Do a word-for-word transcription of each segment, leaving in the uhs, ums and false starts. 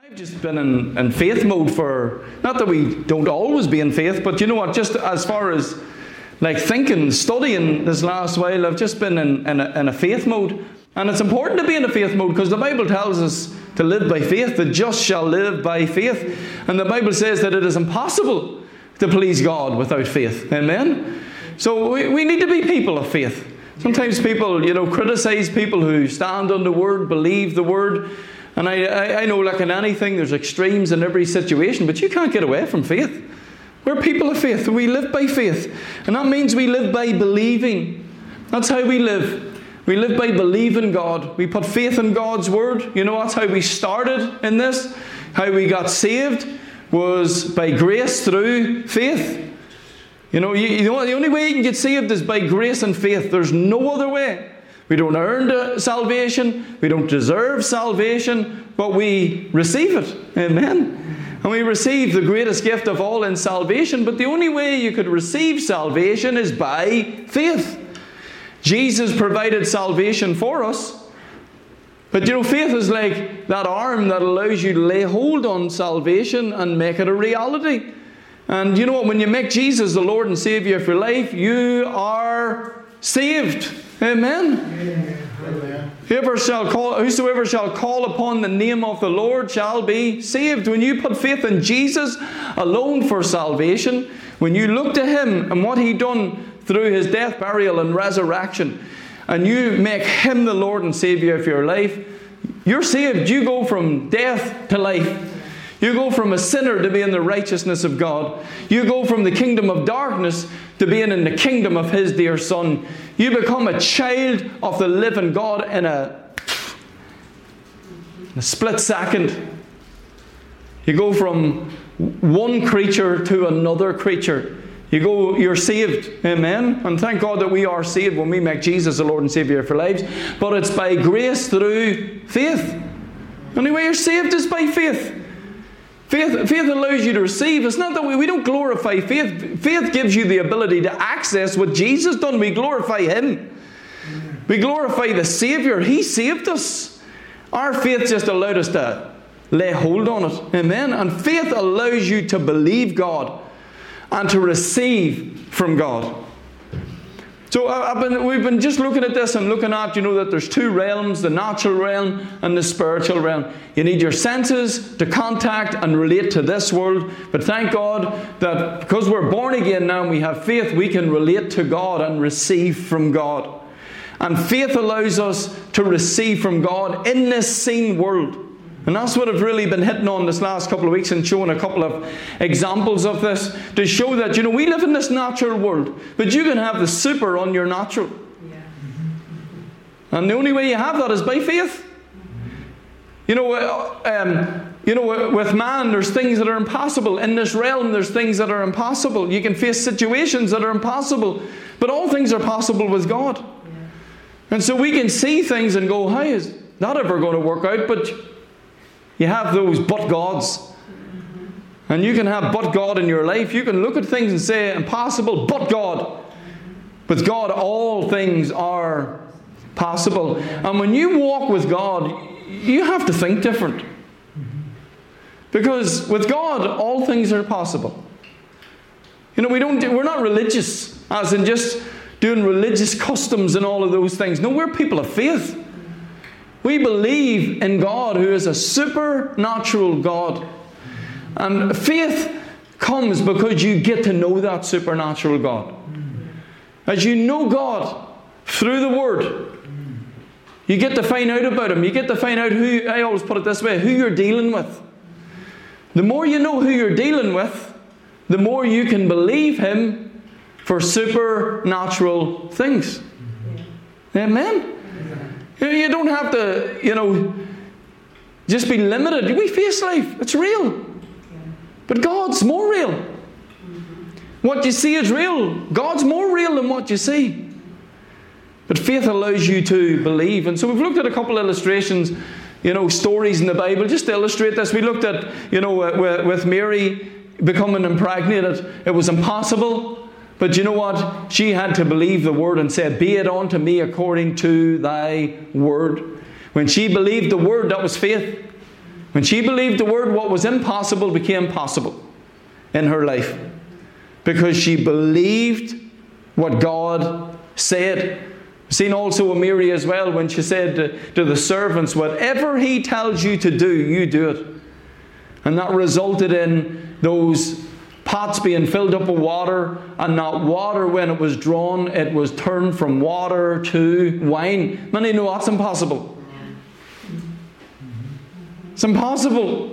I've just been in, in faith mode for, not that we don't always be in faith, but you know what, just as far as like thinking, studying this last while, I've just been in, in, a, in a faith mode. And it's important to be in a faith mode because the Bible tells us to live by faith. The just shall live by faith. And the Bible says that it is impossible to please God without faith. Amen? So we, we need to be people of faith. Sometimes people, you know, criticize people who stand on the Word, believe the Word. And I, I, I know, like in anything, there's extremes in every situation, but you can't get away from faith. We're people of faith. We live by faith. And that means we live by believing. That's how we live. We live by believing God. We put faith in God's Word. You know, that's how we started in this. How we got saved was by grace through faith. You know, you, you know, the only way you can get saved is by grace and faith. There's no other way. We don't earn salvation. We don't deserve salvation, but we receive it. Amen. And we receive the greatest gift of all in salvation. But the only way you could receive salvation is by faith. Jesus provided salvation for us. But you know, faith is like that arm that allows you to lay hold on salvation and make it a reality. And you know what? When you make Jesus the Lord and Savior of your life, you are saved. Amen. Amen. Whoever shall call, whosoever shall call upon the name of the Lord shall be saved. When you put faith in Jesus alone for salvation, when you look to Him and what He done through His death, burial and resurrection, and you make Him the Lord and Savior of your life, you're saved. You go from death to life. You go from a sinner to being the righteousness of God. You go from the kingdom of darkness to being in the kingdom of His dear Son. You become a child of the living God in a, a split second. You go from one creature to another creature. You go, you're saved. Amen. And thank God that we are saved when we make Jesus the Lord and Savior of our lives. But it's by grace through faith. The only way you're saved is by faith. Faith, faith allows you to receive. It's not that we, we don't glorify faith. Faith gives you the ability to access what Jesus done. We glorify Him. We glorify the Savior. He saved us. Our faith just allowed us to lay hold on it. Amen. And faith allows you to believe God and to receive from God. So I've been, we've been just looking at this and looking at, you know, that there's two realms, the natural realm and the spiritual realm. You need your senses to contact and relate to this world. But thank God that because we're born again now and we have faith, we can relate to God and receive from God. And faith allows us to receive from God in this seen world. And that's what I've really been hitting on this last couple of weeks and showing a couple of examples of this to show that, you know, we live in this natural world, but you can have the super on your natural. Yeah. And the only way you have that is by faith. You know, um, you know, with man, there's things that are impossible. In this realm, there's things that are impossible. You can face situations that are impossible, but all things are possible with God. Yeah. And so we can see things and go, how is that ever going to work out? But you have those but gods. And you can have but God in your life. You can look at things and say, impossible, but God. With God, all things are possible. And when you walk with God, you have to think different. Because with God, all things are possible. You know, we don't, we're not religious, as in just doing religious customs and all of those things. No, we're people of faith. We believe in God who is a supernatural God. And faith comes because you get to know that supernatural God. As you know God through the Word, you get to find out about Him. You get to find out who, I always put it this way, who you're dealing with. The more you know who you're dealing with, the more you can believe Him for supernatural things. Amen? You don't have to, you know, just be limited. We face life. It's real. But God's more real. What you see is real. God's more real than what you see. But faith allows you to believe. And so we've looked at a couple of illustrations, you know, stories in the Bible, just to illustrate this. We looked at, you know, with Mary becoming impregnated. It was impossible. But you know what? She had to believe the Word and say, be it unto me according to thy word. When she believed the Word, that was faith. When she believed the word, what was impossible became possible in her life. Because she believed what God said. We've seen also with Mary as well, when she said to, to the servants, whatever he tells you to do, you do it. And that resulted in those pots being filled up with water, and that water, when it was drawn, it was turned from water to wine. Many know that's impossible. It's impossible.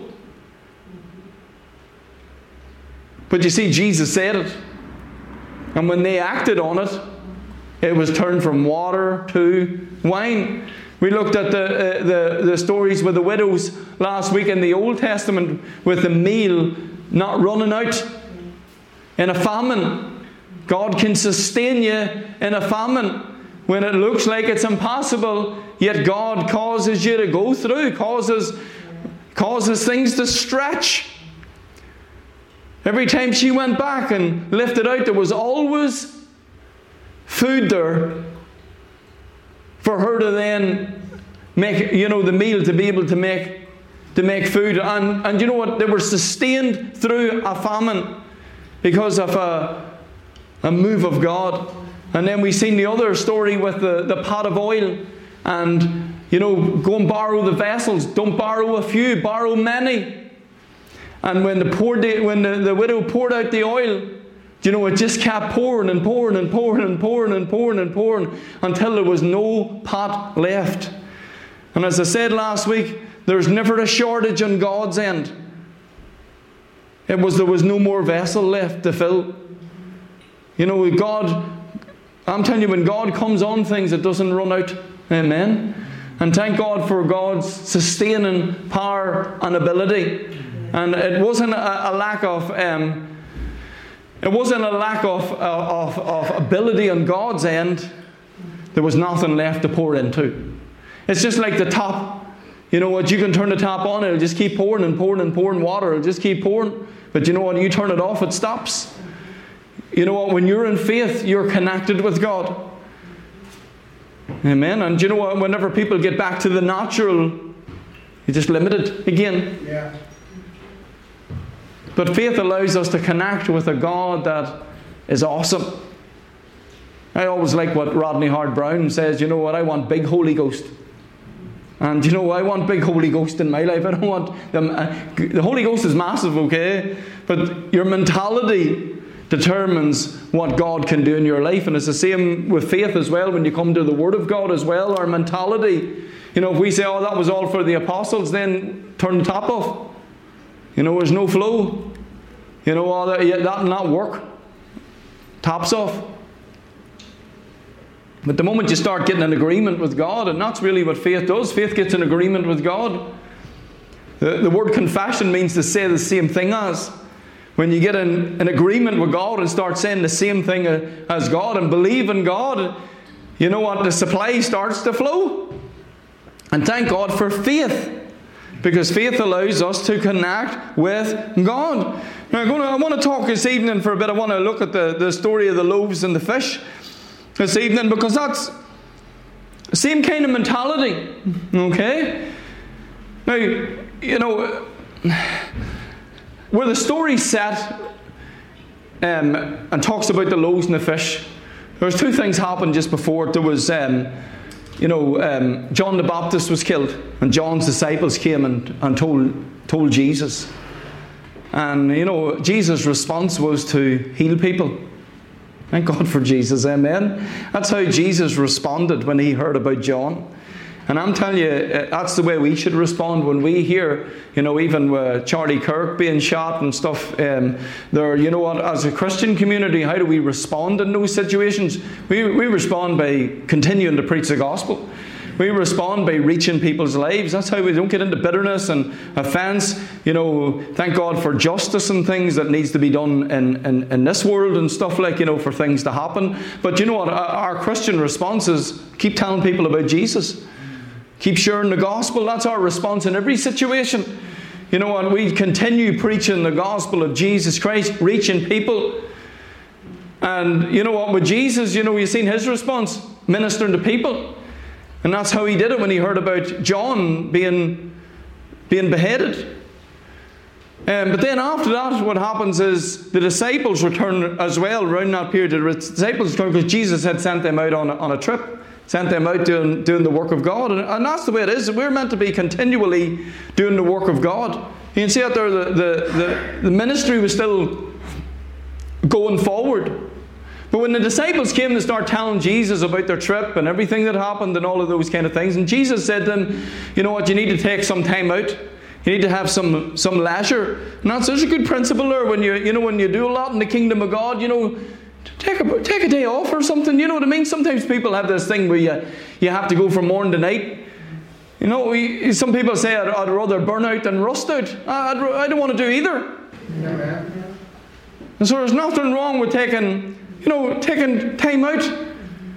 But you see, Jesus said it. And when they acted on it, it was turned from water to wine. We looked at the, uh, the, the stories with the widows last week in the Old Testament, with the meal not running out in a famine. God can sustain you in a famine when it looks like it's impossible, yet God causes you to go through, causes, causes things to stretch. Every time she went back and lifted out, there was always food there for her to then make, you know, the meal, to be able to make to make food. And, and you know what? They were sustained through a famine because of a, a move of God. And then we've seen the other story with the, the pot of oil. And, you know, go and borrow the vessels. Don't borrow a few, borrow many. And when the, poured the, when the, the widow poured out the oil, you know, it just kept pouring and pouring and pouring and pouring and pouring and pouring until there was no pot left. And as I said last week, there's never a shortage on God's end. It was there was no more vessel left to fill. You know, God, I'm telling you, when God comes on things, it doesn't run out. Amen. And thank God for God's sustaining power and ability. And it wasn't a, a lack of um, it wasn't a lack of, of, of ability on God's end. There was nothing left to pour into. It's just like the top. You know what? You can turn the tap on, it'll just keep pouring and pouring and pouring water. It'll just keep pouring. But you know what? You turn it off, it stops. You know what? When you're in faith, you're connected with God. Amen. And you know what? Whenever people get back to the natural, you just limit it again. Yeah. But faith allows us to connect with a God that is awesome. I always like what Rodney Howard-Browne says. You know what? I want big Holy Ghost. And you know, I want big Holy Ghost in my life. I don't want them. Uh, the Holy Ghost is massive, okay? But your mentality determines what God can do in your life. And it's the same with faith as well. When you come to the Word of God as well, our mentality. You know, if we say, oh, that was all for the apostles, then turn the tap off. You know, there's no flow. You know, oh, that, yeah, that will not work. Taps off. But the moment you start getting an agreement with God, and that's really what faith does. Faith gets an agreement with God. The, the word confession means to say the same thing as. When you get an, an agreement with God and start saying the same thing as God and believe in God, you know what? The supply starts to flow. And thank God for faith. Because faith allows us to connect with God. Now, I'm gonna, I want to talk this evening for a bit. I want to look at the, the story of the loaves and the fish this evening, because that's the same kind of mentality. Okay? Now, you know, where the story's set um, and talks about the loaves and the fish, there was two things happened just before. There was... Um, You know, um, John the Baptist was killed, and John's disciples came and, and told, told Jesus. And, you know, Jesus' response was to heal people. Thank God for Jesus, amen. That's how Jesus responded when he heard about John. And I'm telling you, that's the way we should respond when we hear, you know, even uh, Charlie Kirk being shot and stuff. Um, there, you know what, as a Christian community, how do we respond in those situations? We, we respond by continuing to preach the gospel. We respond by reaching people's lives. That's how we don't get into bitterness and offense. You know, thank God for justice and things that needs to be done in, in, in this world and stuff like, you know, for things to happen. But you know what, our Christian response is keep telling people about Jesus. Keep sharing the gospel. That's our response in every situation. You know, and we continue preaching the gospel of Jesus Christ, reaching people. And you know what, with Jesus, you know, you've seen his response, ministering to people. And that's how he did it when he heard about John being being beheaded. Um, but then after that, what happens is the disciples return as well around that period. The disciples return because Jesus had sent them out on a, on a trip, sent them out doing, doing the work of God. And, and that's the way it is. We're meant to be continually doing the work of God. You can see out there the, the, the, the ministry was still going forward. But when the disciples came to start telling Jesus about their trip and everything that happened and all of those kind of things, and Jesus said to them, you know what, you need to take some time out. You need to have some, some leisure. And that's such a good principle there. When you, you know, when you do a lot in the kingdom of God, you know, take a, take a day off or something. You know what I mean? Sometimes people have this thing where you, you have to go from morning to night. You know, we, some people say, I'd, I'd rather burn out than rust out. I, I'd, I don't want to do either. Yeah. And so there's nothing wrong with taking, you know, taking time out.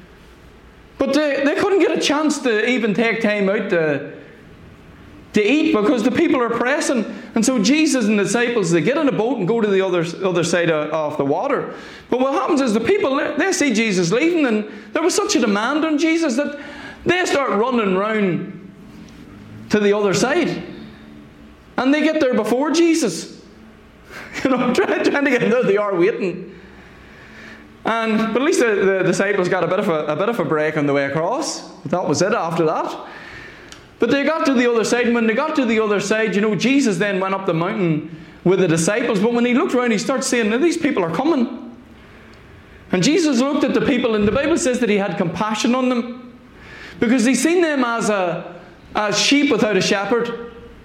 But they, they couldn't get a chance to even take time out to to eat because the people are pressing. And so Jesus and the disciples, they get in a boat and go to the other, other side of, of the water. But what happens is the people, they see Jesus leaving, and there was such a demand on Jesus that they start running round to the other side. And they get there before Jesus. You know, trying, trying to get there, they are waiting. And, but at least the, the disciples got a bit of a, a bit of a break on the way across. That was it after that. But they got to the other side, and when they got to the other side, you know, Jesus then went up the mountain with the disciples. But when he looked around, he started saying, now these people are coming. And Jesus looked at the people, and the Bible says that he had compassion on them, because he seen them as a as sheep without a shepherd.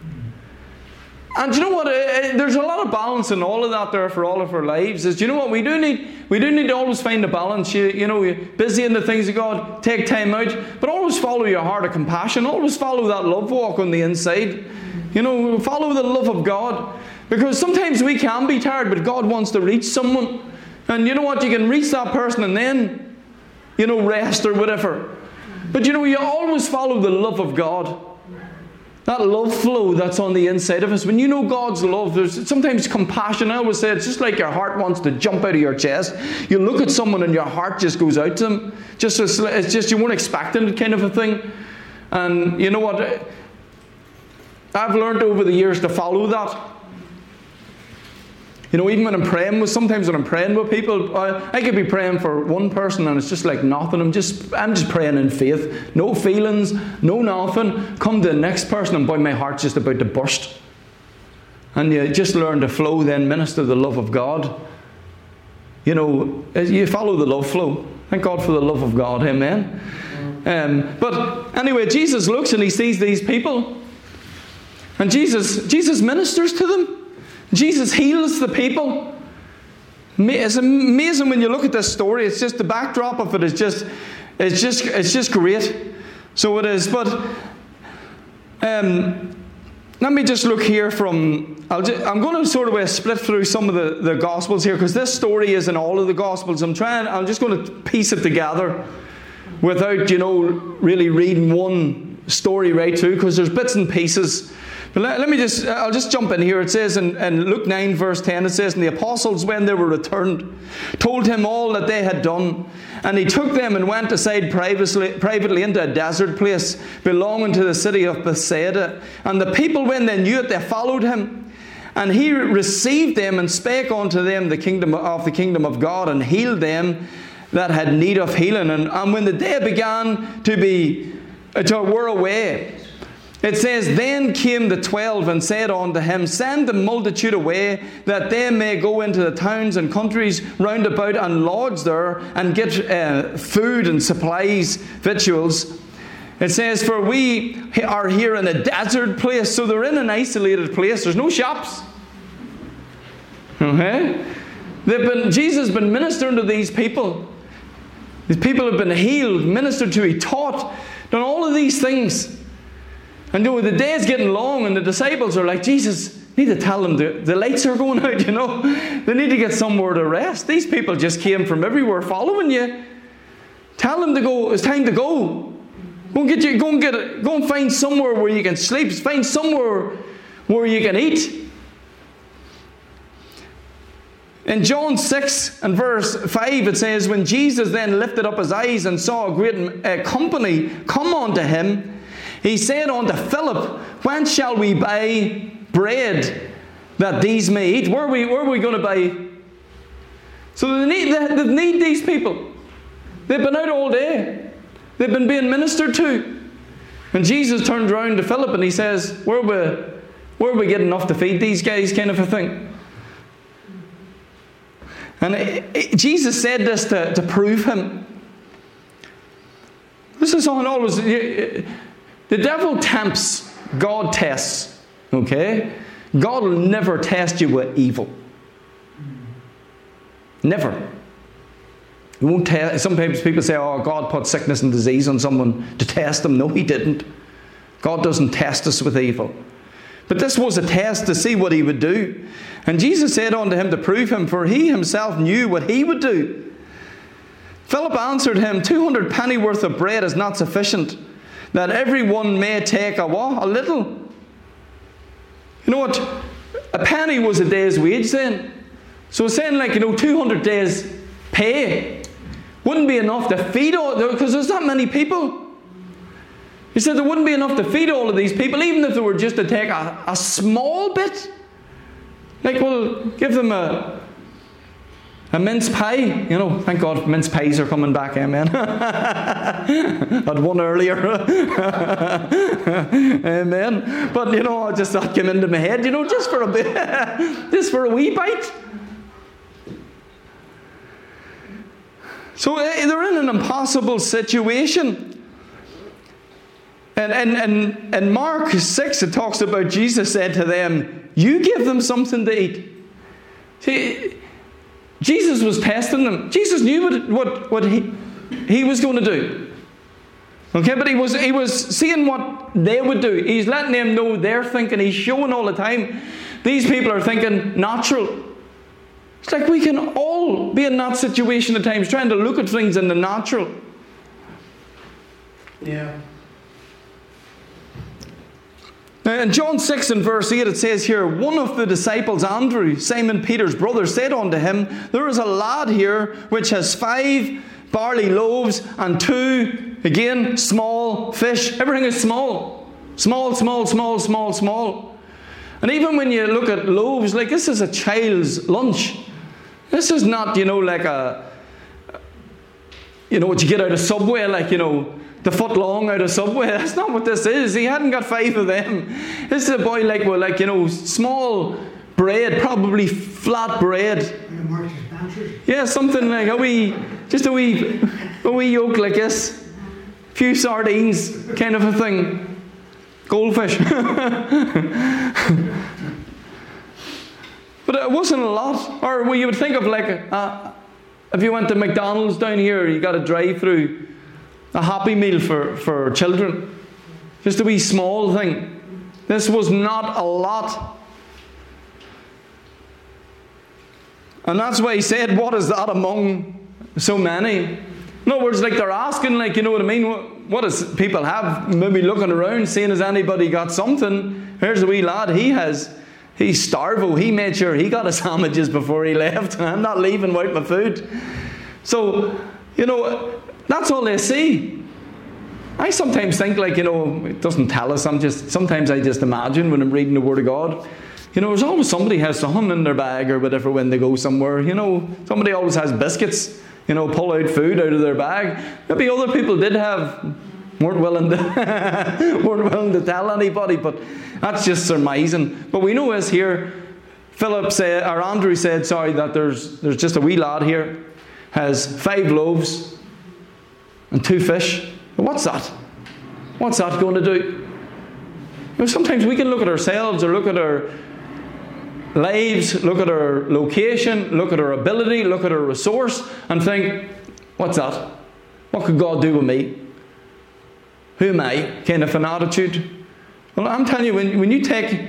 And do you know what? There's a lot of balance in all of that there for all of our lives. Is, do you know what? We do need we do need to always find a balance. You, you know, you're busy in the things of God, take time out, but always follow your heart of compassion. Always follow that love walk on the inside. You know, follow the love of God. Because sometimes we can be tired, but God wants to reach someone. And you know what? You can reach that person and then, you know, rest or whatever. But you know, you always follow the love of God. That love flow that's on the inside of us. When you know God's love, there's sometimes compassion. I always say it's just like your heart wants to jump out of your chest. You look at someone and your heart just goes out to them. Just it's just you weren't expecting it kind of a thing. And you know what? I've learned over the years to follow that. You know, even when I'm praying with, sometimes when I'm praying with people, I, I could be praying for one person and it's just like nothing. I'm just, I'm just praying in faith. No feelings, no nothing. Come to the next person and boy, my heart's just about to burst. And you just learn to flow then, minister the love of God. You know, you follow the love flow. Thank God for the love of God. Amen. Um, but anyway, Jesus looks and he sees these people. And Jesus, Jesus ministers to them. Jesus heals the people. It's amazing when you look at this story. It's just the backdrop of it is just, it's just, it's just great. So it is. But um, let me just look here from. I'll just, I'm going to sort of uh, split through some of the, the Gospels here because this story is in all of the Gospels. I'm trying. I'm just going to piece it together without, you know, really reading one story right through because there's bits and pieces. But let, let me just, I'll just jump in here. It says in, in Luke nine verse ten, it says, and the apostles, when they were returned, told him all that they had done. And he took them and went aside privately, privately into a desert place belonging to the city of Bethsaida. And the people, when they knew it, they followed him. And he received them and spake unto them the kingdom of the kingdom of God, and healed them that had need of healing. And, and when the day began to be, to wear away, it says, then came the twelve and said unto him, send the multitude away, that they may go into the towns and countries round about and lodge there and get uh, food and supplies, victuals. It says, for we are here in a desert place. So they're in an isolated place. There's no shops. Okay? They've been, Jesus has been ministering to these people. These people have been healed, ministered to, he taught, done all of these things. And the day is getting long and the disciples are like, Jesus, need to tell them the, the lights are going out, you know. They need to get somewhere to rest. These people just came from everywhere following you. Tell them to go. It's time to go. Go and get you, go and get it. Go and find somewhere where you can sleep. Find somewhere where you can eat. In John six and verse five it says, when Jesus then lifted up his eyes and saw a great uh, company come unto him, he said unto Philip, When shall we buy bread that these may eat? Where are we, where are we going to buy? So they need, they, they need these people. They've been out all day. They've been being ministered to. And Jesus turned around to Philip and he says, Where are we, where are we getting enough to feed these guys, kind of a thing? And it, it, Jesus said this to, to prove him. This is on always. The devil tempts, God tests. Okay? God will never test you with evil. Never. He won't test. Sometimes people say, oh, God put sickness and disease on someone to test them. No, he didn't. God doesn't test us with evil. But this was a test to see what he would do. And Jesus said unto him to prove him, for he himself knew what he would do. Philip answered him, Two hundred pennyworth of bread is not sufficient, that every one may take a what? A little. You know what? A penny was a day's wage then. So it's saying, like, you know, two hundred days pay wouldn't be enough to feed all, because there's that many people. He said there wouldn't be enough to feed all of these people, even if they were just to take a, a small bit. Like, well, give them a a mince pie. You know, thank God mince pies are coming back, amen. Had one earlier. Amen. But, you know, just that came into my head, you know, just for a bit, just for a wee bite. So they're in an impossible situation. And and and in Mark six, it talks about Jesus said to them, you give them something to eat. See, Jesus was testing them. Jesus knew what, what, what he, he was going to do. Okay, but he was, he was seeing what they would do. He's letting them know they're thinking. He's showing all the time. These people are thinking natural. It's like we can all be in that situation at times, trying to look at things in the natural. Yeah. Now in John six and verse eight it says here, one of the disciples, Andrew, Simon Peter's brother, said unto him, there is a lad here which has five barley loaves and two, again, small fish. Everything is small. Small, small, small, small, small. And even when you look at loaves, like this is a child's lunch. This is not, you know, like a, you know, what you get out of Subway, like, you know, the foot long out of Subway. That's not what this is. He hadn't got five of them. This is a boy like, well, like, you know, small bread, probably flat bread. Yeah, something like a wee, just a wee, a wee yolk like this. A few sardines, kind of a thing. Goldfish. But it wasn't a lot. Or well, you would think of like, uh, if you went to McDonald's down here, you got a drive-through. A Happy Meal for, for children. Just a wee small thing. This was not a lot. And that's why he said, what is that among so many? In other words, like they're asking, like, you know what I mean? What, what does people have? Maybe looking around, seeing has anybody got something. Here's a wee lad, he has. He's starvo. He made sure he got his sandwiches before he left. I'm not leaving without my food. So, you know, that's all they see. I sometimes think, like, you know, it doesn't tell us. I'm just, sometimes I just imagine when I'm reading the Word of God, you know, there's always somebody has something in their bag or whatever when they go somewhere. You know, somebody always has biscuits, you know, pull out food out of their bag. Maybe other people did have, weren't willing to, weren't willing to tell anybody, but that's just surmising. But we know this here, Philip said, or Andrew said, sorry, that there's, there's just a wee lad here, has five loaves, and two fish. What's that? What's that going to do? You know, sometimes we can look at ourselves or look at our lives, look at our location, look at our ability, look at our resource, and think, what's that? What could God do with me? Who am I? Kind of an attitude. Well, I'm telling you, when, when you take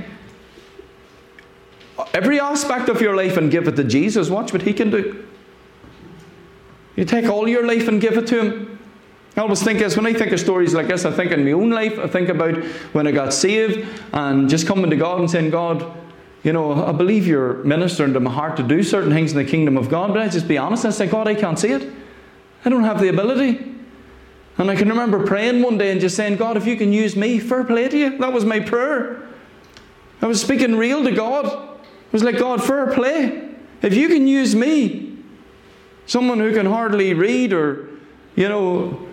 every aspect of your life and give it to Jesus, watch what He can do. You take all your life and give it to Him. I always think this, when I think of stories like this, I think in my own life, I think about when I got saved and just coming to God and saying, God, you know, I believe you're ministering to my heart to do certain things in the kingdom of God, but I just be honest and say, God, I can't see it. I don't have the ability. And I can remember praying one day and just saying, God, if you can use me, fair play to you. That was my prayer. I was speaking real to God. It was like, God, fair play. If you can use me, someone who can hardly read, or, you know,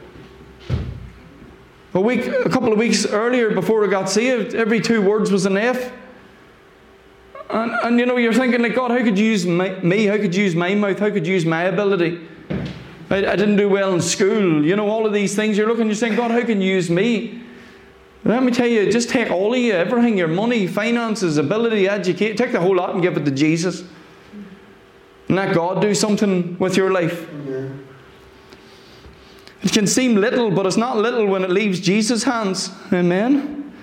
a week, a couple of weeks earlier before I got saved, every two words was an F. And, and you know, you're thinking like, God, how could you use my, me? How could you use my mouth? How could you use my ability? I, I didn't do well in school. You know, all of these things. You're looking, you're saying, God, how can you use me? Let me tell you, just take all of you, everything, your money, finances, ability, educate, take the whole lot and give it to Jesus. And let God do something with your life. Yeah. It can seem little, but it's not little when it leaves Jesus' hands. Amen.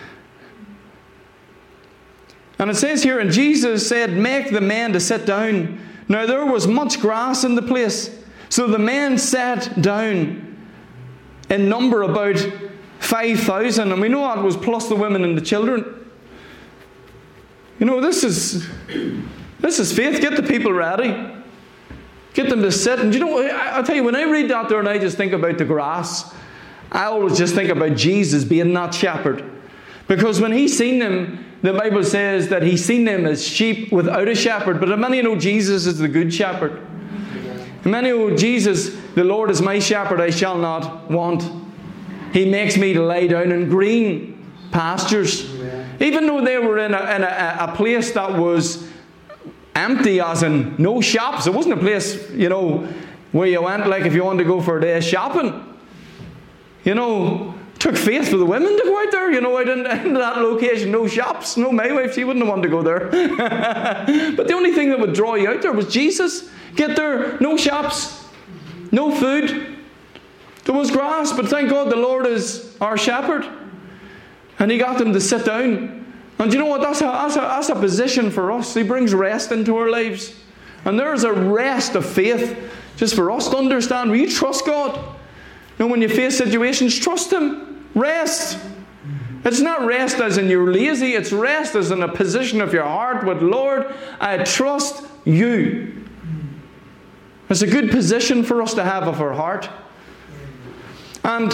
And it says here, and Jesus said, make the men to sit down. Now there was much grass in the place. So the men sat down, in number about five thousand. And we know that was plus the women and the children. You know, this is, this is faith. Get the people ready. Get them to sit. And you know, I, I'll tell you, when I read that there and I just think about the grass, I always just think about Jesus being that shepherd. Because when he seen them, the Bible says that he seen them as sheep without a shepherd. But many know Jesus is the good shepherd. And many know Jesus, the Lord is my shepherd, I shall not want. He makes me to lie down in green pastures. Even though they were in a, in a, a place that was empty, as in no shops. It wasn't a place, you know, where you went like if you wanted to go for a day shopping. You know, it took faith for the women to go out there. You know, out in, in that location, no shops. No, my wife, she wouldn't have wanted to go there. But the only thing that would draw you out there was Jesus. Get there, no shops, no food. There was grass, but thank God the Lord is our shepherd. And he got them to sit down. And you know what? That's a, that's, a, that's a position for us. He brings rest into our lives. And there's a rest of faith just for us to understand. Will you trust God? You know, when you face situations, trust Him. Rest. It's not rest as in you're lazy. It's rest as in a position of your heart with, Lord, I trust you. It's a good position for us to have of our heart. And,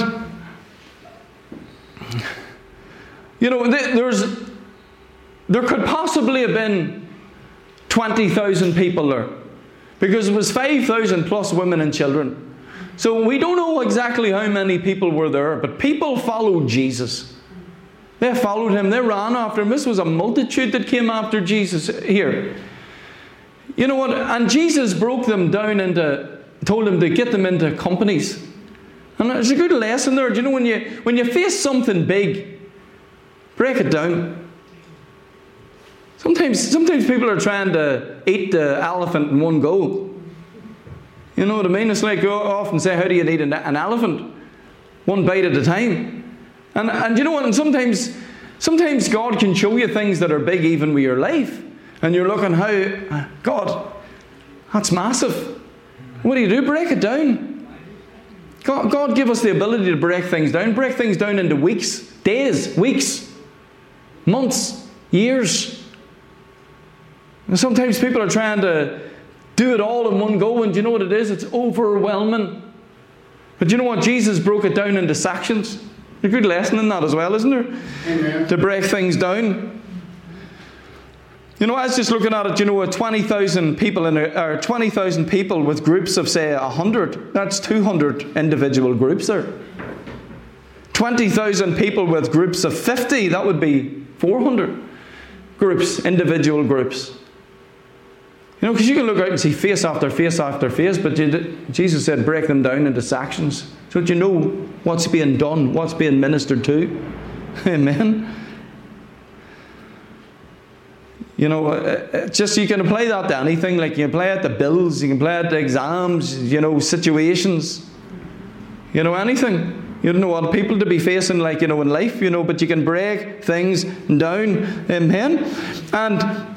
you know, there's... There could possibly have been twenty thousand people there. Because it was five thousand plus women and children. So we don't know exactly how many people were there. But people followed Jesus. They followed Him. They ran after Him. This was a multitude that came after Jesus here. You know what? And Jesus broke them down into, told them to get them into companies. And there's a good lesson there. Do you know, when you, when you face something big, break it down. Sometimes, sometimes people are trying to eat the elephant in one go. You know what I mean? It's like I often say, how do you eat an, an elephant? One bite at a time. And, and you know what? And sometimes, sometimes God can show you things that are big even with your life. And you're looking, how, God, that's massive. What do you do? Break it down. God, God give us the ability to break things down. Break things down into weeks, days, weeks, months, years. And sometimes people are trying to do it all in one go, and do you know what it is? It's overwhelming. But you know what? Jesus broke it down into sections. There's a good lesson in that as well, isn't there? Amen. To break things down. You know, I was just looking at it, you know, twenty thousand people in a, or twenty thousand people with groups of, say, one hundred. That's two hundred individual groups there. twenty thousand people with groups of fifty. That would be four hundred groups, individual groups. You know, because you can look out and see face after face after face, but Jesus said break them down into sections so that you know what's being done, what's being ministered to. Amen. You know, just you can apply that to anything. Like you can apply it to bills, you can apply it to exams, you know, situations. You know, anything. You don't know what people to be facing, like, you know, in life, you know, but you can break things down. Amen. And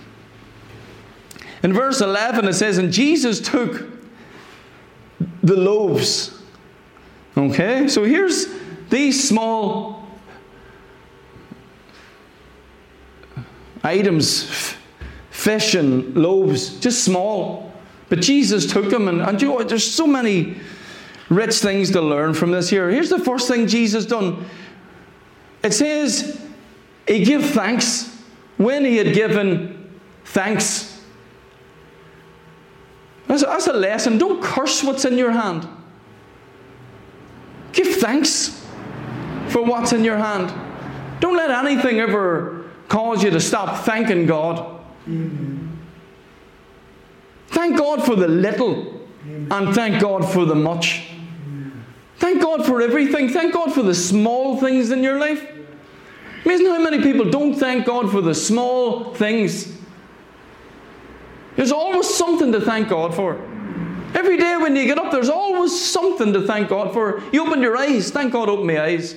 in verse eleven it says, and Jesus took the loaves. Okay, so here's these small items, fish and loaves, just small. But Jesus took them, and, and you know, there's so many rich things to learn from this here. Here's the first thing Jesus done. It says he gave thanks. When he had given thanks. That's, that's a lesson. Don't curse what's in your hand. Give thanks for what's in your hand. Don't let anything ever cause you to stop thanking God. Amen. Thank God for the little. Amen. And thank God for the much. Amen. Thank God for everything. Thank God for the small things in your life. Amazing how many people don't thank God for the small things. There's always something to thank God for. Every day when you get up, there's always something to thank God for. You open your eyes, thank God opened my eyes.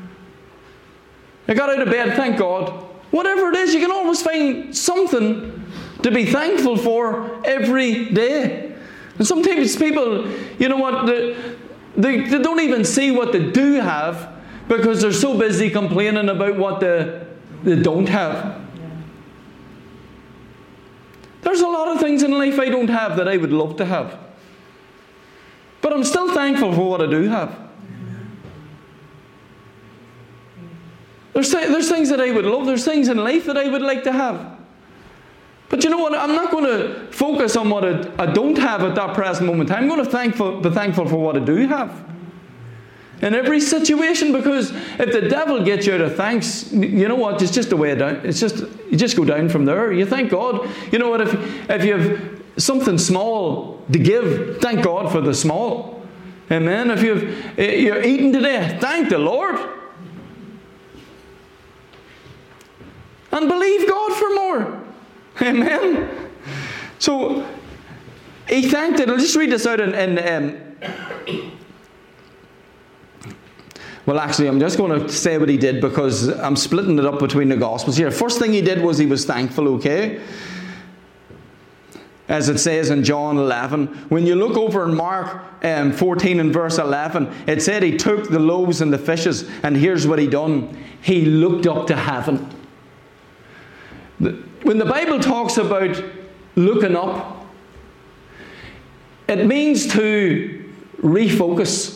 I got out of bed, thank God. Whatever it is, you can always find something to be thankful for every day. And sometimes people, you know what, they, they, they don't even see what they do have, because they're so busy complaining about what they, they don't have. There's a lot of things in life I don't have that I would love to have. But I'm still thankful for what I do have. There's, th- there's things that I would love. There's things in life that I would like to have. But you know what? I'm not going to focus on what I, I don't have at that present moment. I'm going to thankful, be thankful for what I do have. In every situation, because if the devil gets you out of thanks, you know what? It's just the way down. It's just you just go down from there. You thank God. You know what? If if you have something small to give, thank God for the small. Amen. If you've you're eating today, thank the Lord, and believe God for more. Amen. So he thanked it. I'll just read this out in. in um, Well, actually, I'm just going to say what he did, because I'm splitting it up between the Gospels here. First thing he did was he was thankful, okay? As it says in John eleven. When you look over in Mark um, fourteen and verse eleven, it said he took the loaves and the fishes, and here's what he done. He looked up to heaven. When the Bible talks about looking up, it means to refocus.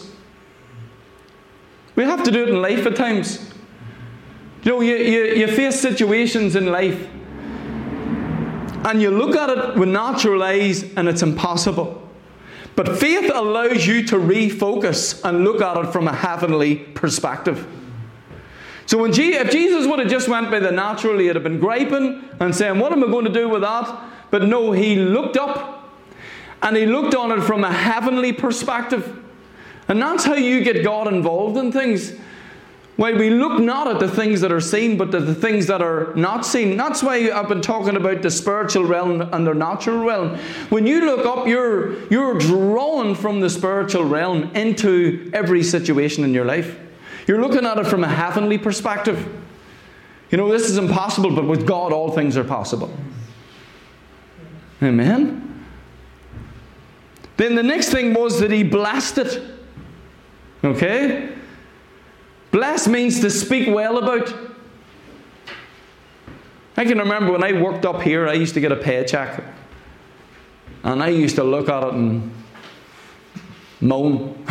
We have to do it in life at times. You know, you, you, you face situations in life, and you look at it with natural eyes and it's impossible. But faith allows you to refocus and look at it from a heavenly perspective. So when Je- if Jesus would have just went by the natural, he'd have been griping and saying, what am I going to do with that? But no, he looked up, and he looked on it from a heavenly perspective. And that's how you get God involved in things. Why we look not at the things that are seen, but at the things that are not seen. That's why I've been talking about the spiritual realm and the natural realm. When you look up, you're, you're drawn from the spiritual realm into every situation in your life. You're looking at it from a heavenly perspective. You know, this is impossible, but with God all things are possible. Amen. Then the next thing was that he blessed it. Okay? Bless means to speak well about. I can remember when I worked up here, I used to get a paycheck. And I used to look at it and moan.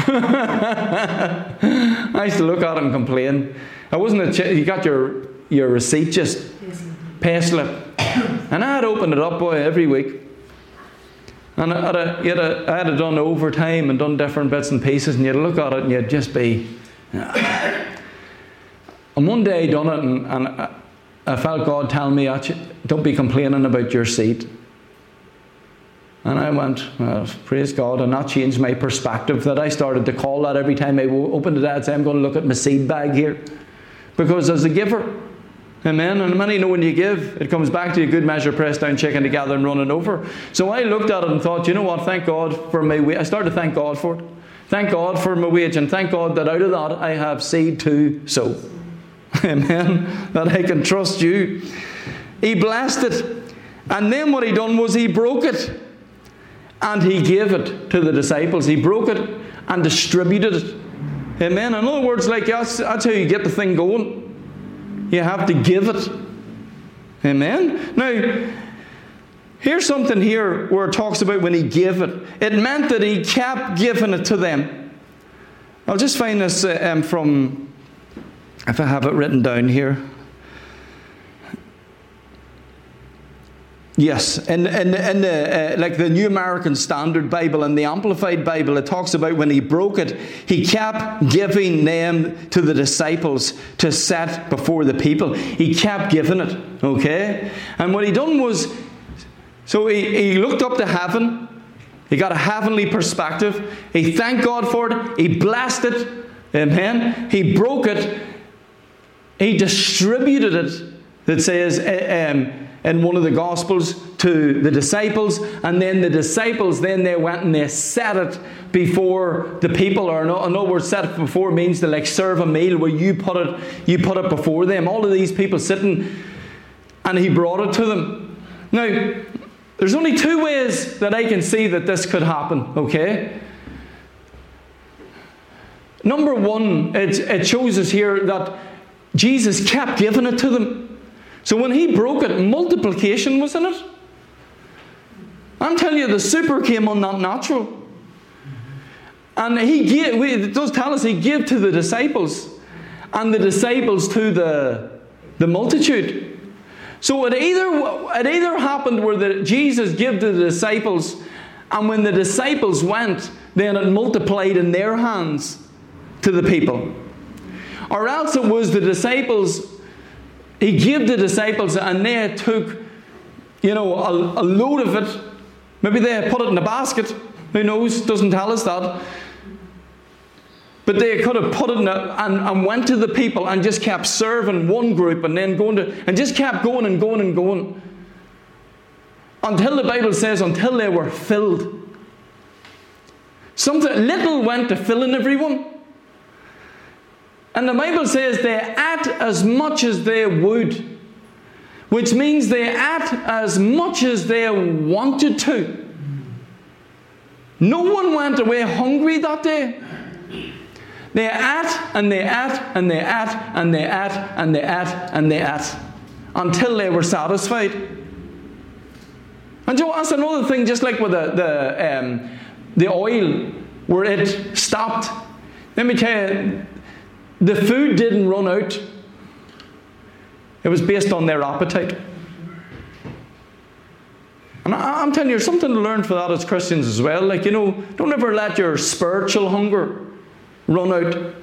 I used to look at it and complain. I wasn't a ch- you got your, your receipt, just pay slip. And I had opened it up, boy, every week. And I had, a, you had a, I had it done overtime and done different bits and pieces, and you'd look at it and you'd just be... And one day I done it, and, and I, I felt God telling me, don't be complaining about your seat. And I went, well, praise God, and that changed my perspective, that I started to call that every time I opened it, I'd say, I'm going to look at my seed bag here. Because as a giver, amen, and many know when you give, it comes back to you, good measure, pressed down, shaken together and running over. So I looked at it and thought, you know what, thank God for my wage. I started to thank God for it. Thank God for my wage, and thank God that out of that I have seed to sow. Amen. That I can trust you. He blessed it. And then what he done was he broke it. And he gave it to the disciples. He broke it and distributed it. Amen. In other words, like that's, that's how you get the thing going. You have to give it. Amen. Now, here's something here where it talks about when he gave it. It meant that he kept giving it to them. I'll just find this uh, um, from, if I have it written down here. Yes, in, in, in the, uh, like the New American Standard Bible and the Amplified Bible, it talks about when he broke it, he kept giving them to the disciples to set before the people. He kept giving it, okay? And what he done was, so he, he looked up to heaven. He got a heavenly perspective. He thanked God for it. He blessed it. Amen. He broke it. He distributed it, that says, um, in one of the Gospels, to the disciples, and then the disciples, then they went and they set it before the people, or in other words, set it before means to like serve a meal where you put it, you put it before them. All of these people sitting, and he brought it to them. Now, there's only two ways that I can see that this could happen, okay? Number one, it, it shows us here that Jesus kept giving it to them. So when he broke it, multiplication was in it. I'm telling you, the super came on that natural. And he gave, it does tell us he gave to the disciples, and the disciples to the, the multitude. So it either, it either happened where the, Jesus gave to the disciples, and when the disciples went, then it multiplied in their hands to the people. Or else it was the disciples, he gave the disciples and they took, you know, a, a load of it. Maybe they put it in a basket. Who knows? Doesn't tell us that. But they could have put it in a, and, and went to the people and just kept serving one group and then going to, and just kept going and going and going. Until the Bible says, until they were filled. Something little went to filling everyone. And the Bible says they ate as much as they would, which means they ate as much as they wanted to. No one went away hungry that day. They ate and they ate and they ate and they ate and they ate and they ate until they were satisfied. And you know, that's another thing, just like with the the, um, the oil, where it stopped. Let me tell you, the food didn't run out. It was based on their appetite. And I, I'm telling you, there's something to learn for that as Christians as well. Like, you know, don't ever let your spiritual hunger run out.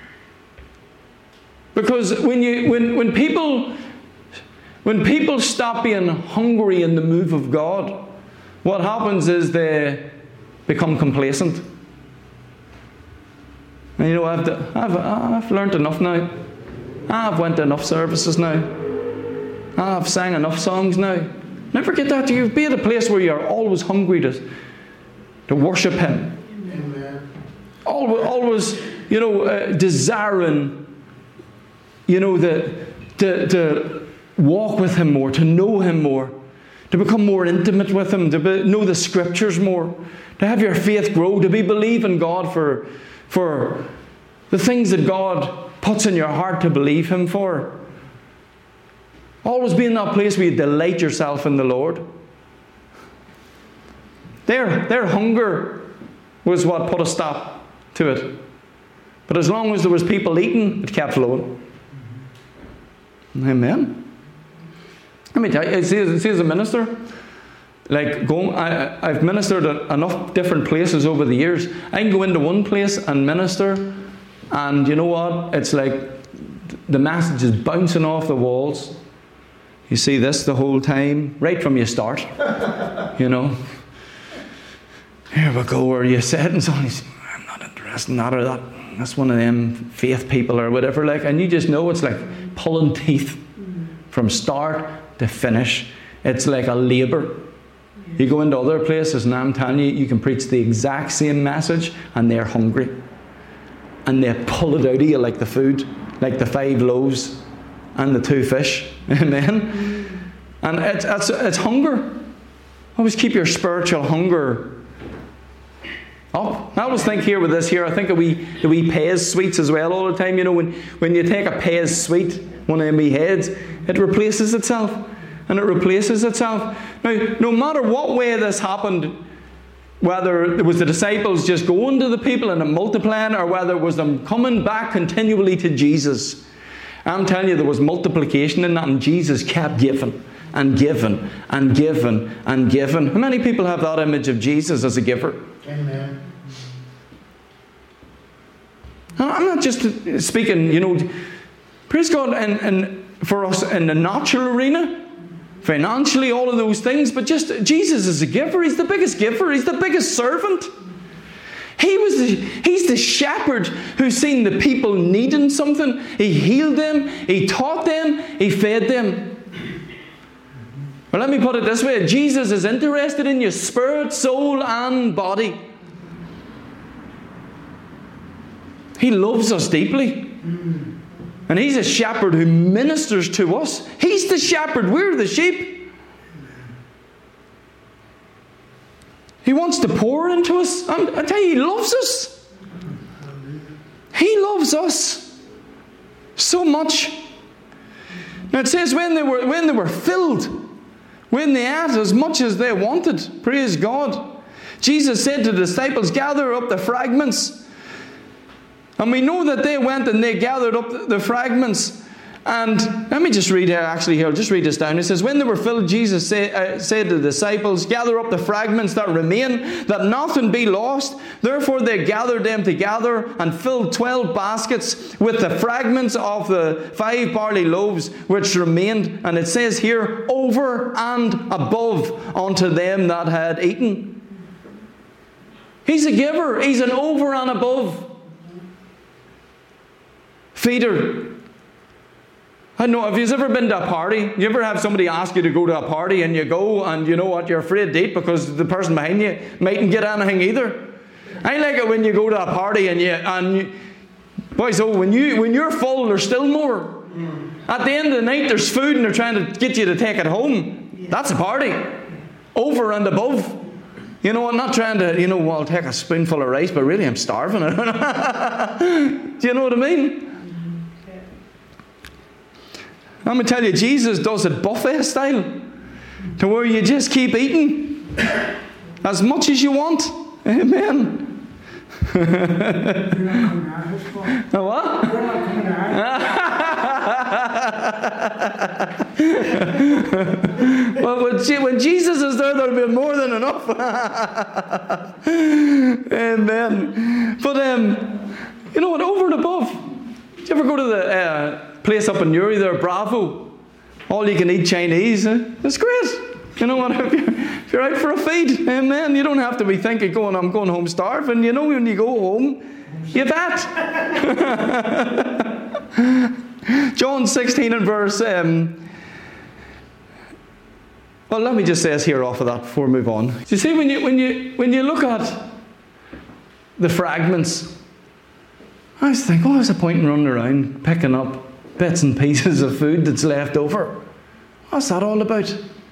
Because when you when when people when people stop being hungry in the move of God, what happens is they become complacent. And you know, I've, I've, I've learned enough now. I've went to enough services now. I've sang enough songs now. Never get that to you. Be at a place where you're always hungry to, to worship Him. Amen. Always, always, you know, uh, desiring, you know, the, to, to walk with Him more, to know Him more, to become more intimate with Him, to be, know the Scriptures more, to have your faith grow, to be believing God for for the things that God puts in your heart to believe Him for. Always be in that place where you delight yourself in the Lord. Their, their hunger was what put a stop to it. But as long as there was people eating, it kept flowing. Amen. Let me tell you, see, see as a minister, like going, I, I've ministered at enough different places over the years. I can go into one place and minister, and you know what? It's like the message is bouncing off the walls. You see this the whole time, right from you start. You know, here we go. Where you said and somebody says, I'm not interested in that or that. That's one of them faith people or whatever. Like, and you just know it's like pulling teeth from start to finish. It's like a labour. You go into other places and I'm telling you, you can preach the exact same message and they're hungry. And they pull it out of you like the food, like the five loaves and the two fish. Amen? And it's, it's, it's hunger. Always keep your spiritual hunger up. I always think here with this here, I think of wee, the wee Pez sweets as well all the time. You know, when, when you take a Pez sweet, one of them wee heads, it replaces itself. And it replaces itself. Now, no matter what way this happened, whether it was the disciples just going to the people and multiplying, or whether it was them coming back continually to Jesus. I'm telling you, there was multiplication in that, and Jesus kept giving and giving and giving and giving. How many people have that image of Jesus as a giver? Amen. I'm not just speaking, you know, praise God, and, and for us in the natural arena, financially, all of those things, but just Jesus is a giver. He's the biggest giver. He's the biggest servant. He was the, he's the shepherd who's seen the people needing something. He healed them. He taught them. He fed them. Well, let me put it this way. Jesus is interested in your spirit, soul, and body. He loves us deeply. And He's a shepherd who ministers to us. He's the shepherd. We're the sheep. He wants to pour into us. And I tell you, He loves us. He loves us so much. Now it says when they were when they were filled, when they ate as much as they wanted, praise God, Jesus said to the disciples, gather up the fragments. And we know that they went and they gathered up the fragments. And let me just read here, actually here, I'll just read this down. It says, when they were filled, Jesus say, uh, said to the disciples, gather up the fragments that remain, that nothing be lost. Therefore they gathered them together and filled twelve baskets with the fragments of the five barley loaves which remained. And it says here, over and above unto them that had eaten. He's a giver. He's an over and above feeder. I don't know, have you ever been to a party? You ever have somebody ask you to go to a party and you go and you know what, you're afraid to eat because the person behind you mightn't get anything either. I like it when you go to a party and you, and you, boys, oh, when, you, when you're full, there's still more. At the end of the night, there's food and they're trying to get you to take it home. That's a party. Over and above. You know, I'm not trying to, you know, well, I'll take a spoonful of rice, but really I'm starving. Do you know what I mean? I'm going to tell you, Jesus does it buffet style, to where you just keep eating as much as you want. Amen. What? Well, when Jesus is there, there'll be more than enough. Amen. But, um, you know what, over and above. Did you ever go to the uh, place up in Newry there, Bravo? All you can eat Chinese. Eh? It's great. You know what, if you're, if you're out for a feed, amen, you don't have to be thinking, going, I'm going home starving. You know, when you go home, you've that. John sixteen and verse, um, well, let me just say this here off of that before we move on. You see, when you, when you, when you look at the fragments, I just think, oh, what's the point in running around picking up bits and pieces of food that's left over? What's that all about?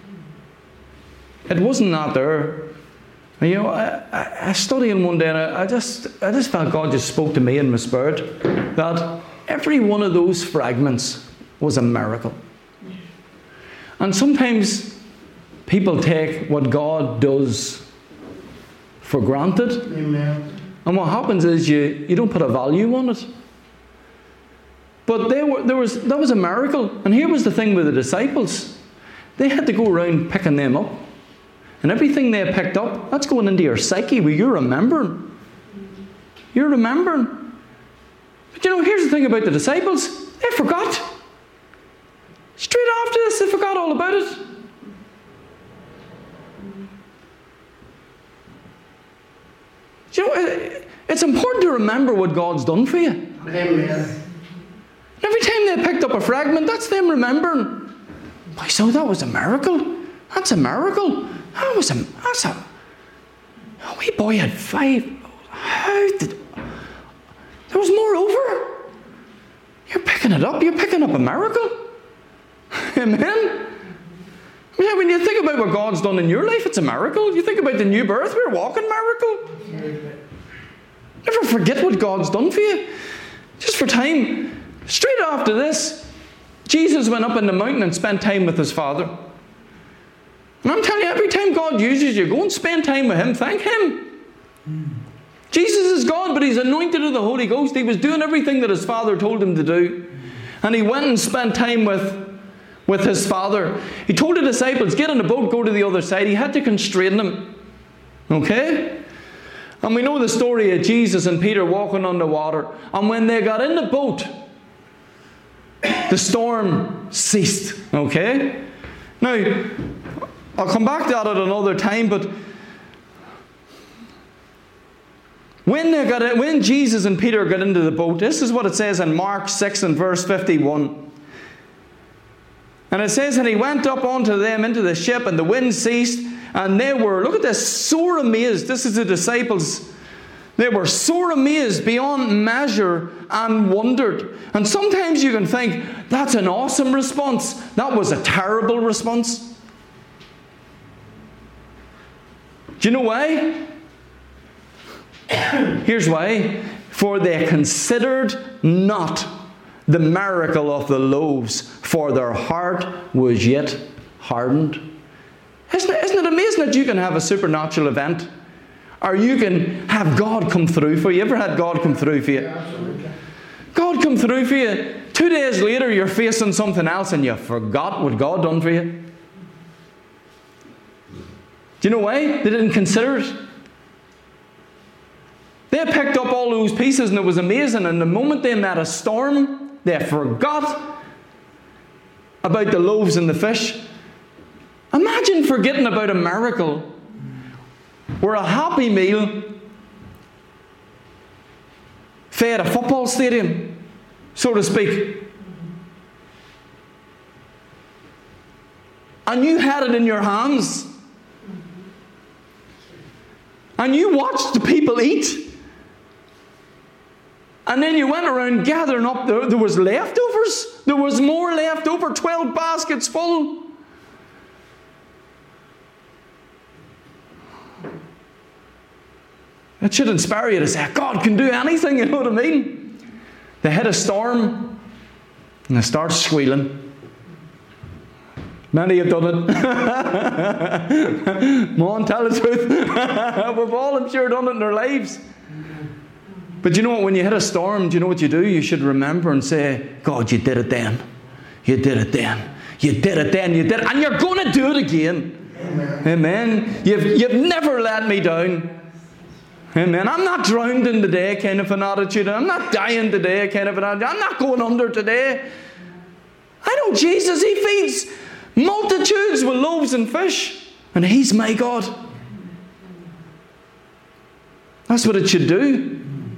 It wasn't that there. And, you know, I, I, I studied one day and I, I just I just felt God just spoke to me in my spirit that every one of those fragments was a miracle. And sometimes people take what God does for granted. Amen. And what happens is you, you don't put a value on it. But they were, there was that was a miracle. And here was the thing with the disciples. They had to go around picking them up. And everything they picked up, that's going into your psyche where you're remembering. You're remembering. But you know, here's the thing about the disciples. They forgot. Straight after this, they forgot all about it. You know, it's important to remember what God's done for you. Amen. Every time they picked up a fragment, that's them remembering. Boy, so that was a miracle. That's a miracle. That was a, that's a, a wee boy had five. How did, there was more over. You're picking it up. You're picking up a miracle. Amen. Yeah, when you think about what God's done in your life, it's a miracle. You think about the new birth, we're a walking miracle. Never forget what God's done for you. Just for time. Straight after this, Jesus went up in the mountain and spent time with his Father. And I'm telling you, every time God uses you, go and spend time with Him. Thank Him. Mm. Jesus is God, but He's anointed with the Holy Ghost. He was doing everything that His Father told Him to do. And He went and spent time with, with His Father. He told the disciples, get in the boat, go to the other side. He had to constrain them. Okay? And we know the story of Jesus and Peter walking on the water. And when they got in the boat, the storm ceased. Okay? Now, I'll come back to that at another time, but when they got in, when Jesus and Peter got into the boat, this is what it says in Mark six and verse fifty-one. And it says, and He went up unto them into the ship, and the wind ceased, and they were, look at this, sore amazed. This is the disciples. They were sore amazed beyond measure and wondered. And sometimes you can think, that's an awesome response. That was a terrible response. Do you know why? Here's why. For they considered not the miracle of the loaves, for their heart was yet hardened. Isn't it, isn't it amazing that you can have a supernatural event? Or you can have God come through for you. Ever had God come through for you? Yeah, absolutely. God come through for you. Two days later, you're facing something else and you forgot what God done for you. Do you know why? They didn't consider it. They picked up all those pieces and it was amazing. And the moment they met a storm, they forgot about the loaves and the fish. Imagine forgetting about a miracle where a happy meal fed a football stadium, so to speak. And you had it in your hands. And you watched the people eat. And then you went around gathering up. There, there was leftovers. There was more left over. Twelve baskets full. It should inspire you to say, God can do anything, you know what I mean? They hit a storm and they start squealing. Many have done it. Come on, tell the truth. We've all, I'm sure, done it in our lives. But you know what? When you hit a storm, do you know what you do? You should remember and say, God, you did it then. You did it then. You did it then. You did it. And you're going to do it again. Amen. Amen. You've, you've never let me down. Amen. I'm not drowned in today kind of an attitude. I'm not dying today kind of an attitude. I'm not going under today. I know Jesus, He feeds multitudes with loaves and fish. And He's my God. That's what it should do.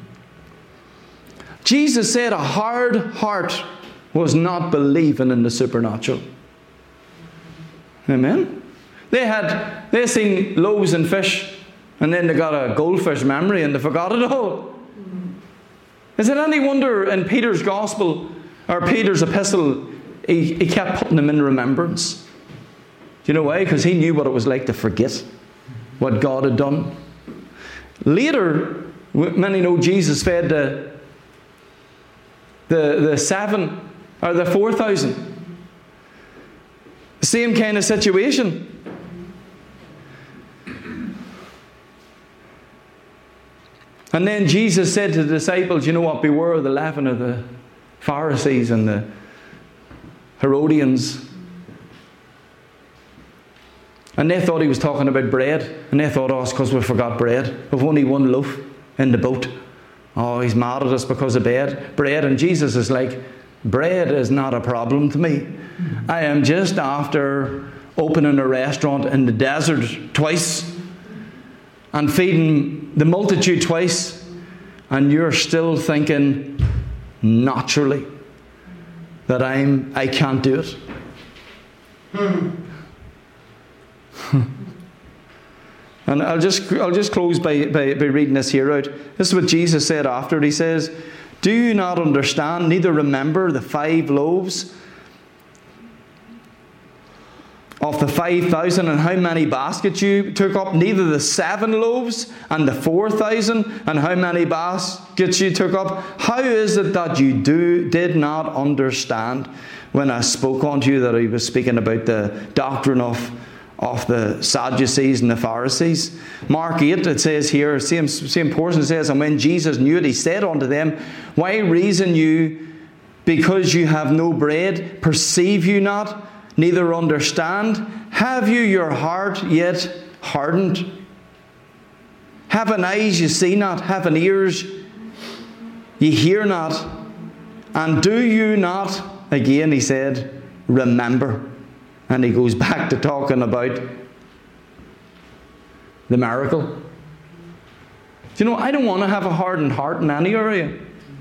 Jesus said a hard heart was not believing in the supernatural. Amen. They had, they seen loaves and fish. And then they got a goldfish memory and they forgot it all. Is it any wonder in Peter's gospel, or Peter's epistle, he, he kept putting them in remembrance? Do you know why? Because he knew what it was like to forget what God had done. Later, many know Jesus fed the, the, the seven, or the four thousand. Same kind of situation. And then Jesus said to the disciples, you know what, beware of the leaven of the Pharisees and the Herodians. And they thought He was talking about bread. And they thought, oh, it's because we forgot bread. We've only one loaf in the boat. Oh, He's mad at us because of bread. Bread. And Jesus is like, bread is not a problem to me. I am just after opening a restaurant in the desert twice and feeding the multitude twice, and you're still thinking naturally that I'm I can't do it. And I'll just I'll just close by, by, by reading this here out. This is what Jesus said after it. He says, do you not understand, neither remember the five loaves of the five thousand, and how many baskets you took up, neither the seven loaves and the four thousand, and how many baskets you took up? How is it that you do did not understand when I spoke unto you that He was speaking about the doctrine of, of the Sadducees and the Pharisees. Mark eight, it says here, same, same portion, it says, and when Jesus knew it, he said unto them, why reason you, because you have no bread? Perceive you not, neither understand? Have you your heart yet hardened? Have an eyes you see not, have an ears ye hear not, and do you not, again he said, remember? And he goes back to talking about the miracle. Do you know, I don't want to have a hardened heart in any area.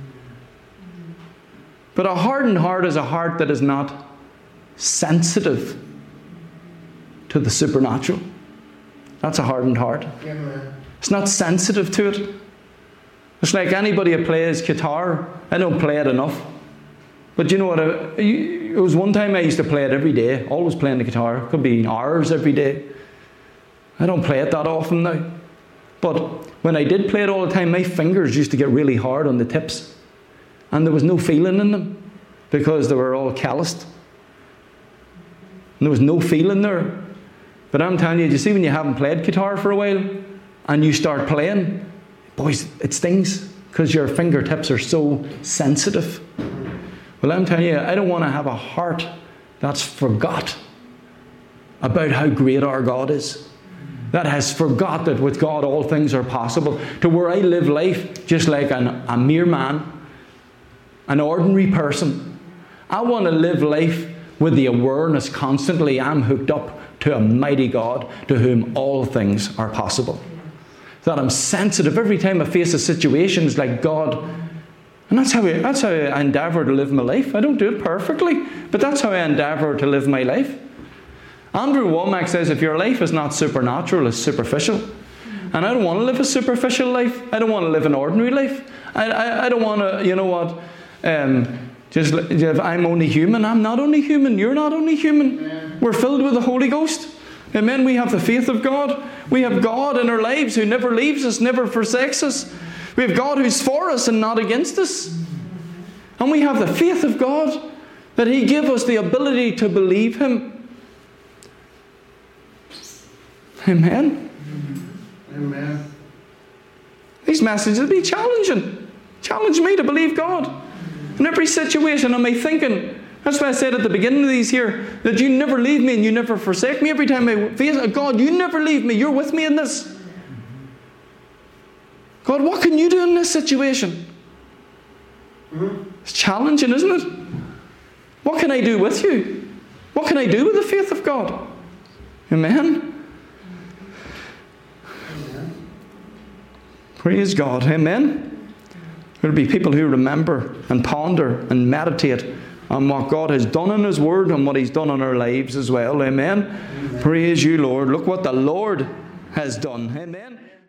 But a hardened heart is a heart that is not sensitive to the supernatural. That's a hardened heart. Amen. It's not sensitive to it. It's like anybody who plays guitar. I don't play it enough. But you know what? It was one time I used to play it every day. Always playing the guitar. Could be hours every day. I don't play it that often now. But when I did play it all the time, my fingers used to get really hard on the tips. And there was no feeling in them. Because they were all calloused. And there was no feeling there. But I'm telling you, you see when you haven't played guitar for a while, and you start playing, boys, it stings. Because your fingertips are so sensitive. Well, I'm telling you, I don't want to have a heart that's forgot about how great our God is. That has forgot that with God all things are possible. To where I live life just like an, a mere man, an ordinary person. I want to live life with the awareness constantly I'm hooked up to a mighty God to whom all things are possible. That I'm sensitive every time I face a situation. It's like, God. And that's how, I, that's how I endeavour to live my life. I don't do it perfectly, but that's how I endeavour to live my life. Andrew Womack says, if your life is not supernatural, it's superficial. And I don't want to live a superficial life. I don't want to live an ordinary life. I, I, I don't want to, you know what, um, just if I'm only human. I'm not only human. You're not only human. Amen. We're filled with the Holy Ghost. Amen. We have the faith of God. We have God in our lives who never leaves us, never forsakes us. We have God who's for us and not against us. And we have the faith of God that He gave us the ability to believe Him. Amen. Amen. These messages will be challenging. Challenge me to believe God. In every situation, am I thinking, that's why I said at the beginning of these here, that you never leave me and you never forsake me. Every time I face it, God, you never leave me. You're with me in this. God, what can you do in this situation? Mm-hmm. It's challenging, isn't it? What can I do with you? What can I do with the faith of God? Amen? Amen. Praise God. Amen? There'll be people who remember and ponder and meditate on what God has done in His Word and what He's done in our lives as well. Amen? Amen. Praise you, Lord. Look what the Lord has done. Amen.